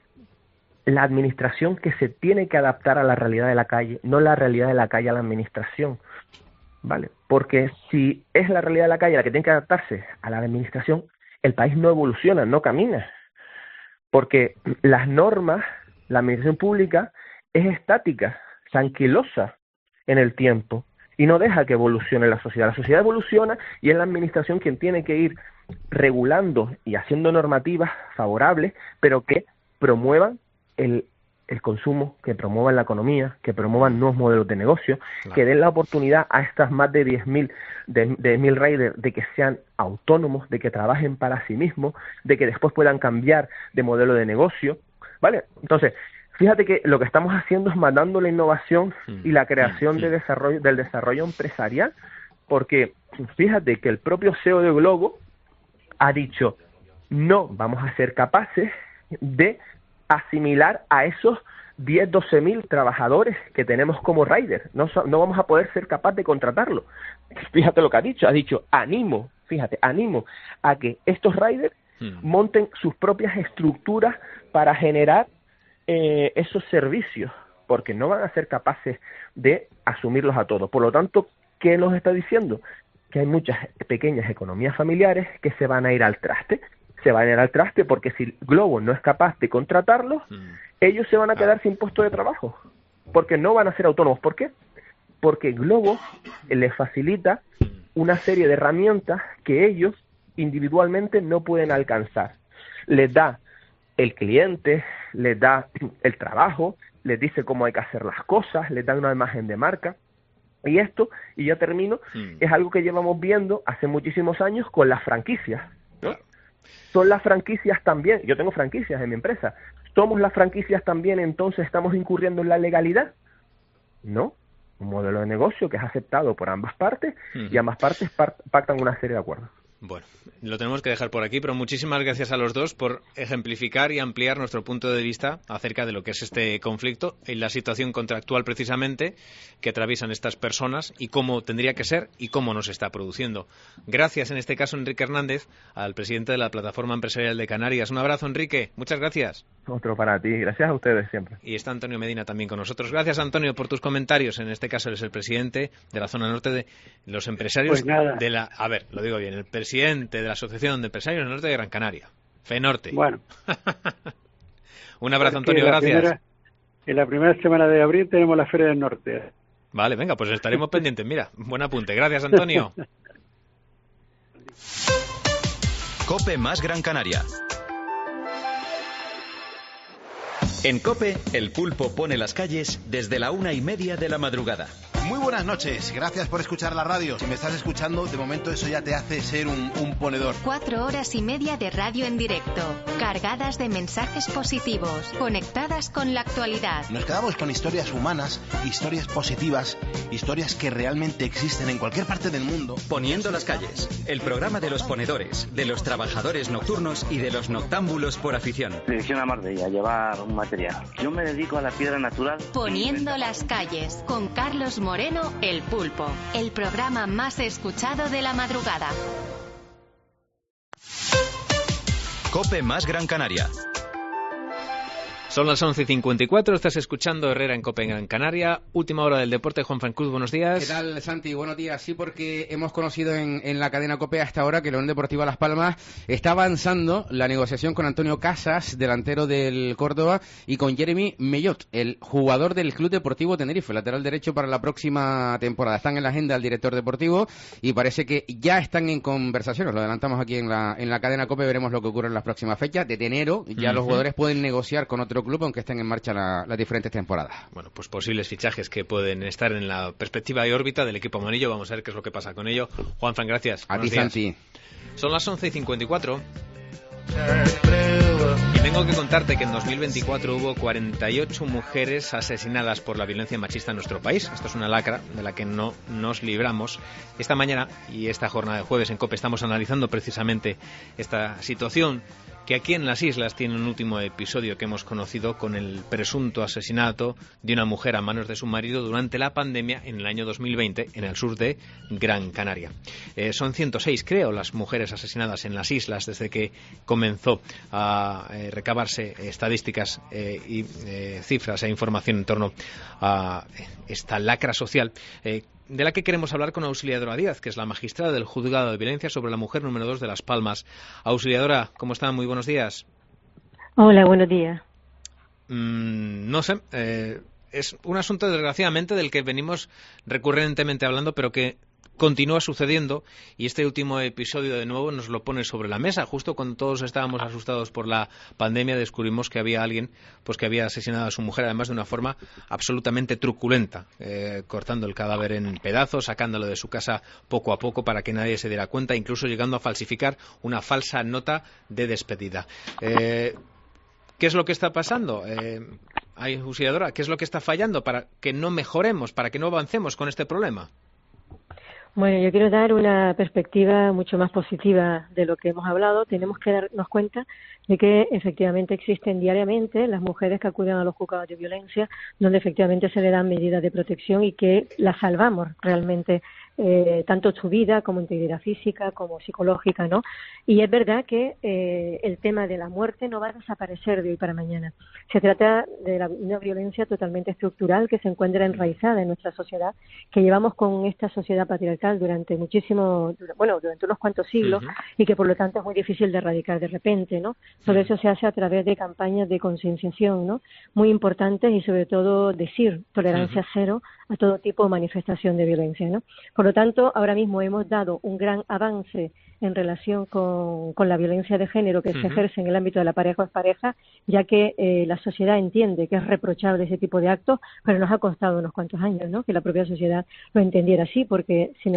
la administración que se tiene que adaptar a la realidad de la calle, no la realidad de la calle a la administración, ¿vale? Porque si es la realidad de la calle la que tiene que adaptarse a la administración, el país no evoluciona, no camina. Porque las normas, la administración pública es estática, se anquilosa en el tiempo y no deja que evolucione la sociedad. La sociedad evoluciona y es la administración quien tiene que ir regulando y haciendo normativas favorables, pero que promuevan el consumo, que promuevan la economía, que promuevan nuevos modelos de negocio, que den la oportunidad a estas más de 10.000 riders de que sean autónomos, de que trabajen para sí mismos, de que después puedan cambiar de modelo de negocio, ¿vale? Entonces, fíjate que lo que estamos haciendo es matando la innovación y la creación del desarrollo empresarial, porque fíjate que el propio CEO de Globo ha dicho, no vamos a ser capaces de asimilar a esos 12.000 trabajadores que tenemos como rider, no vamos a poder ser capaces de contratarlo. Fíjate lo que ha dicho, animo a que estos riders monten sus propias estructuras para generar esos servicios, porque no van a ser capaces de asumirlos a todos. Por lo tanto, ¿qué nos está diciendo? Que hay muchas pequeñas economías familiares que se van a ir al traste. Se van a ir al traste porque si Globo no es capaz de contratarlos, ellos se van a quedar sin puesto de trabajo, porque no van a ser autónomos. ¿Por qué? Porque Globo les facilita una serie de herramientas que ellos individualmente no pueden alcanzar. Les da el cliente, les da el trabajo, les dice cómo hay que hacer las cosas, les da una imagen de marca. Y esto, y ya termino, es algo que llevamos viendo hace muchísimos años con las franquicias, ¿no? Son las franquicias también, yo tengo franquicias en mi empresa, ¿somos las franquicias también entonces estamos incurriendo en la legalidad? No, un modelo de negocio que es aceptado por ambas partes y ambas partes pactan una serie de acuerdos. Bueno, lo tenemos que dejar por aquí, pero muchísimas gracias a los dos por ejemplificar y ampliar nuestro punto de vista acerca de lo que es este conflicto y la situación contractual precisamente que atraviesan estas personas y cómo tendría que ser y cómo no se está produciendo. Gracias en este caso Enrique Hernández, al presidente de la Plataforma Empresarial de Canarias. Un abrazo, Enrique, muchas gracias. Otro para ti, gracias a ustedes siempre. Y está Antonio Medina también con nosotros. Gracias, Antonio, por tus comentarios. En este caso eres el presidente de la zona norte de los empresarios de la... A ver, lo digo bien, el presidente de la Asociación de Empresarios del Norte de Gran Canaria, FENORTE. Bueno. Un abrazo, Antonio, gracias. En la primera semana de abril tenemos la Feria del Norte. Vale, venga, pues estaremos pendientes. Mira, buen apunte. Gracias, Antonio. COPE más Gran Canaria. En COPE, el pulpo pone las calles desde la 1:30 de la madrugada. Muy buenas noches, gracias por escuchar la radio. Si me estás escuchando, de momento eso ya te hace ser un ponedor. 4 horas y media de radio en directo, cargadas de mensajes positivos, conectadas con la actualidad. Nos quedamos con historias humanas, historias positivas, historias que realmente existen en cualquier parte del mundo. Poniendo las calles, el programa de los ponedores, de los trabajadores nocturnos y de los noctámbulos por afición. Dirección a Marbella, llevar un material. Yo me dedico a la piedra natural. Poniendo las calles, con Carlos Moreno, El Pulpo, el programa más escuchado de la madrugada. COPE más Gran Canaria. Son las 11:54, estás escuchando Herrera en COPE en Gran Canaria. Última hora del deporte. Juan Fran Cruz, buenos días. ¿Qué tal, Santi? Buenos días. Sí, porque hemos conocido en la cadena COPE hasta ahora que la Unión Deportiva Las Palmas está avanzando la negociación con Antonio Casas, delantero del Córdoba, y con Jeremy Mellot, el jugador del Club Deportivo Tenerife, lateral derecho para la próxima temporada. Están en la agenda el director deportivo y parece que ya están en conversaciones. Lo adelantamos aquí en la cadena COPE, veremos lo que ocurre en las próximas fechas. Desde enero ya los jugadores pueden negociar con otro club, aunque estén en marcha las diferentes temporadas. Bueno, pues posibles fichajes que pueden estar en la perspectiva y órbita del equipo amarillo. Vamos a ver qué es lo que pasa con ello. Juan Fran, gracias. A ti, Santi. Son las 11:54. Y tengo que contarte que en 2024 hubo 48 mujeres asesinadas por la violencia machista en nuestro país. Esto es una lacra de la que no nos libramos. Esta mañana y esta jornada de jueves en COPE estamos analizando precisamente esta situación, que aquí en las islas tiene un último episodio que hemos conocido con el presunto asesinato de una mujer a manos de su marido durante la pandemia en el año 2020 en el sur de Gran Canaria. Son 106, creo, las mujeres asesinadas en las islas desde que comenzó a recabarse estadísticas y cifras e información en torno a esta lacra social, de la que queremos hablar con Auxiliadora Díaz, que es la magistrada del Juzgado de Violencia sobre la Mujer número 2 de Las Palmas. Auxiliadora, ¿cómo está? Muy buenos días. Hola, buenos días. No sé, es un asunto desgraciadamente del que venimos recurrentemente hablando, pero que continúa sucediendo, y este último episodio de nuevo nos lo pone sobre la mesa. Justo cuando todos estábamos asustados por la pandemia, descubrimos que había alguien pues que había asesinado a su mujer, además de una forma absolutamente truculenta, cortando el cadáver en pedazos, sacándolo de su casa poco a poco para que nadie se diera cuenta, incluso llegando a falsificar una falsa nota de despedida. ¿Qué es lo que está pasando? Auxiliadora, ¿qué es lo que está fallando para que no mejoremos, para que no avancemos con este problema? Bueno, yo quiero dar una perspectiva mucho más positiva de lo que hemos hablado. Tenemos que darnos cuenta de que efectivamente existen diariamente las mujeres que acuden a los juzgados de violencia, donde efectivamente se le dan medidas de protección y que las salvamos realmente, tanto su vida como integridad física, como psicológica, ¿no? Y es verdad que el tema de la muerte no va a desaparecer de hoy para mañana. Se trata de una violencia totalmente estructural que se encuentra enraizada en nuestra sociedad, que llevamos con esta sociedad patriarcal durante durante unos cuantos siglos, y que por lo tanto es muy difícil de erradicar de repente, ¿no? Todo eso se hace a través de campañas de concienciación, ¿no? Muy importantes, y sobre todo decir tolerancia cero a todo tipo de manifestación de violencia, ¿no? Por lo tanto, ahora mismo hemos dado un gran avance en relación con la violencia de género que se ejerce en el ámbito de la pareja o expareja, ya que la sociedad entiende que es reprochable ese tipo de actos, pero nos ha costado unos cuantos años, ¿no?, que la propia sociedad lo entendiera así, porque si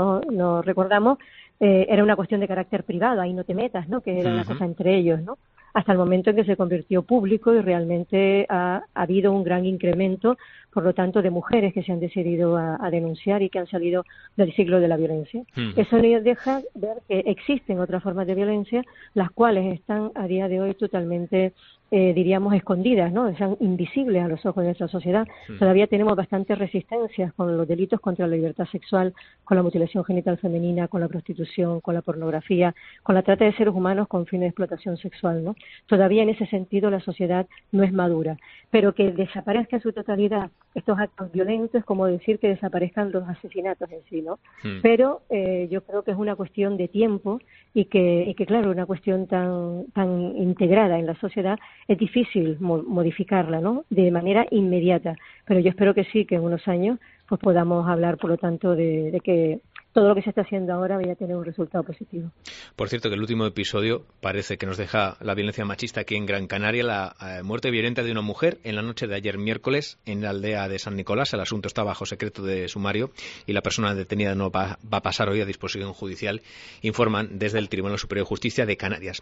no recordamos, era una cuestión de carácter privado, ahí no te metas, ¿no?, que era una cosa entre ellos, ¿no?, hasta el momento en que se convirtió público y realmente ha habido un gran incremento, por lo tanto, de mujeres que se han decidido a denunciar y que han salido del ciclo de la violencia. Eso nos deja ver que existen otras formas de violencia, las cuales están a día de hoy totalmente, diríamos, escondidas, ¿no? Están invisibles a los ojos de nuestra sociedad. Todavía tenemos bastantes resistencias con los delitos contra la libertad sexual, con la mutilación genital femenina, con la prostitución, con la pornografía, con la trata de seres humanos con fines de explotación sexual, ¿no? Todavía en ese sentido la sociedad no es madura, pero que desaparezca en su totalidad estos actos violentos es como decir que desaparezcan los asesinatos en sí, ¿no? Pero yo creo que es una cuestión de tiempo y que claro, una cuestión tan integrada en la sociedad es difícil modificarla, ¿no?, de manera inmediata, pero yo espero que sí, que en unos años pues podamos hablar, por lo tanto, de que todo lo que se está haciendo ahora vaya a tener un resultado positivo. Por cierto, que el último episodio parece que nos deja la violencia machista aquí en Gran Canaria, la muerte violenta de una mujer en la noche de ayer miércoles en la aldea de San Nicolás. El asunto está bajo secreto de sumario y la persona detenida no va a pasar hoy a disposición judicial, informan desde el Tribunal Superior de Justicia de Canarias.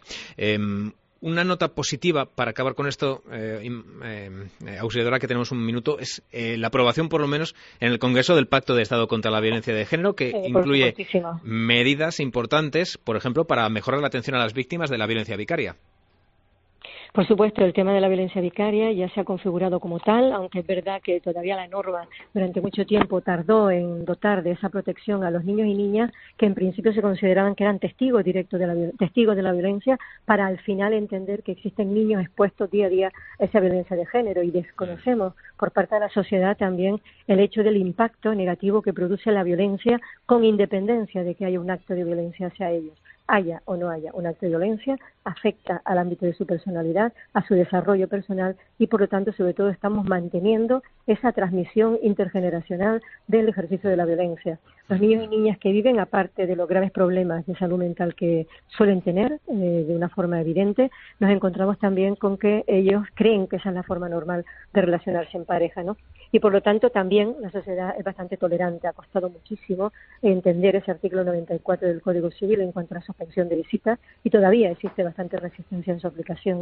Una nota positiva para acabar con esto, auxiliadora, que tenemos un minuto, es la aprobación, por lo menos, en el Congreso del Pacto de Estado contra la Violencia de Género, que incluye medidas importantes, por ejemplo, para mejorar la atención a las víctimas de la violencia vicaria. Por supuesto, el tema de la violencia vicaria ya se ha configurado como tal, aunque es verdad que todavía la norma durante mucho tiempo tardó en dotar de esa protección a los niños y niñas que en principio se consideraban que eran testigos directos testigos de la violencia, para al final entender que existen niños expuestos día a día a esa violencia de género, y desconocemos por parte de la sociedad también el hecho del impacto negativo que produce la violencia, con independencia de que haya un acto de violencia hacia ellos. Haya o no haya un acto de violencia, afecta al ámbito de su personalidad, a su desarrollo personal, y por lo tanto, sobre todo, estamos manteniendo esa transmisión intergeneracional del ejercicio de la violencia. Los niños y niñas que viven, aparte de los graves problemas de salud mental que suelen tener de una forma evidente, nos encontramos también con que ellos creen que esa es la forma normal de relacionarse en pareja, ¿no? Y por lo tanto también la sociedad es bastante tolerante. Ha costado muchísimo entender ese artículo 94 del Código Civil en cuanto a la suspensión de visitas, y todavía existe bastante resistencia en su aplicación.